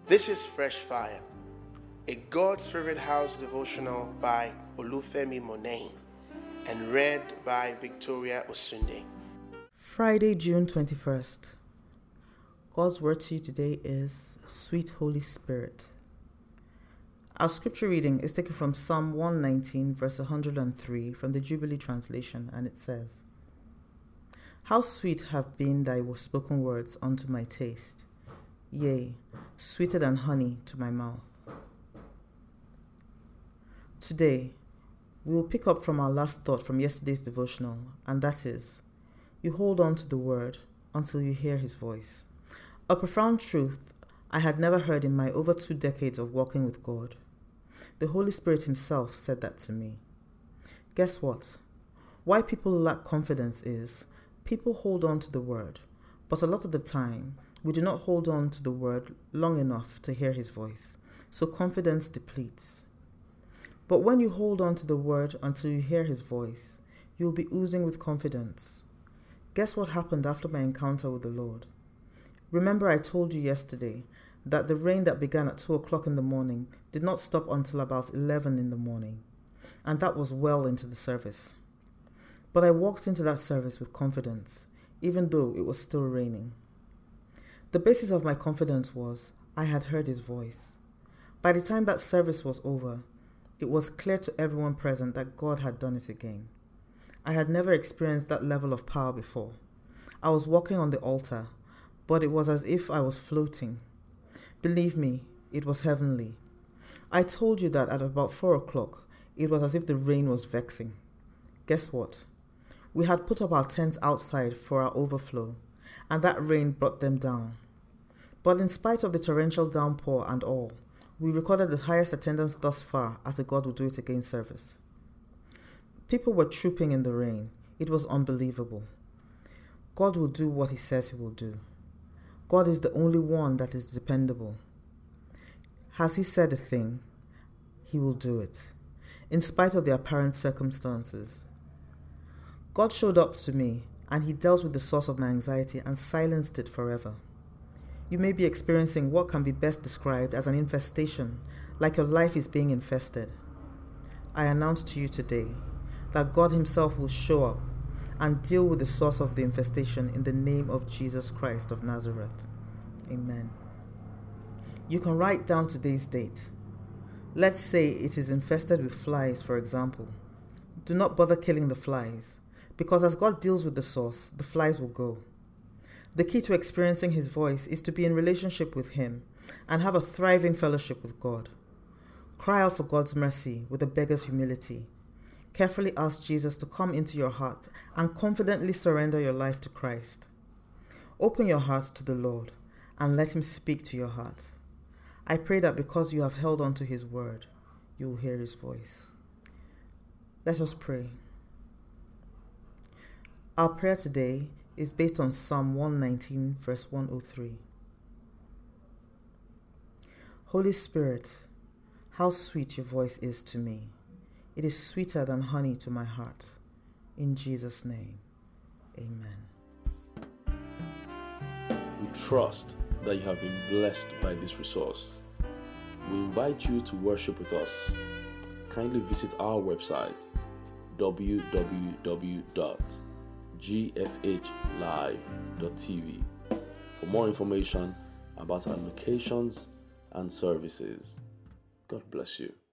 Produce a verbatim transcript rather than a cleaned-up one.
This is Fresh Fire, a God's Favorite House devotional by Olufemi Monain and read by Victoria Osunde. Friday, June twenty-first. God's word to you today is Sweet Holy Spirit. Our scripture reading is taken from Psalm one nineteen, verse one hundred three from the Jubilee translation, and it says, "How sweet have been thy spoken words unto my taste, yea, sweeter than honey to my mouth." Today, we will pick up from our last thought from yesterday's devotional, and that is, you hold on to the word until you hear his voice. A profound truth I had never heard in my over two decades of walking with God. The Holy Spirit himself said that to me. Guess what? Why people lack confidence is, people hold on to the word, but a lot of the time, we do not hold on to the word long enough to hear his voice, so confidence depletes. But when you hold on to the word until you hear his voice, you will be oozing with confidence. Guess what happened after my encounter with the Lord? Remember I told you yesterday that the rain that began at two o'clock in the morning did not stop until about eleven in the morning, and that was well into the service. But I walked into that service with confidence, even though it was still raining. The basis of my confidence was I had heard his voice. By the time that service was over, it was clear to everyone present that God had done it again. I had never experienced that level of power before. I was walking on the altar, but it was as if I was floating. Believe me, it was heavenly. I told you that at about four o'clock, it was as if the rain was vexing. Guess what? We had put up our tents outside for our overflow, and that rain brought them down. But in spite of the torrential downpour and all, we recorded the highest attendance thus far at a God Will Do It Again service. People were trooping in the rain. It was unbelievable. God will do what he says he will do. God is the only one that is dependable. Has he said a thing? He will do it, in spite of the apparent circumstances. God showed up to me, and he dealt with the source of my anxiety and silenced it forever. You may be experiencing what can be best described as an infestation, like your life is being infested. I announce to you today that God himself will show up and deal with the source of the infestation in the name of Jesus Christ of Nazareth. Amen. You can write down today's date. Let's say it is infested with flies, for example. Do not bother killing the flies, because as God deals with the source, the flies will go. The key to experiencing his voice is to be in relationship with him and have a thriving fellowship with God. Cry out for God's mercy with a beggar's humility. Carefully ask Jesus to come into your heart and confidently surrender your life to Christ. Open your heart to the Lord and let him speak to your heart. I pray that because you have held on to his word, you will hear his voice. Let us pray. Our prayer today is based on Psalm one nineteen, verse one oh three. Holy Spirit, how sweet your voice is to me. It is sweeter than honey to my heart. In Jesus' name, amen. We trust that you have been blessed by this resource. We invite you to worship with us. Kindly visit our website, w w w dot g f h live dot t v, for more information about our locations and services. God bless you.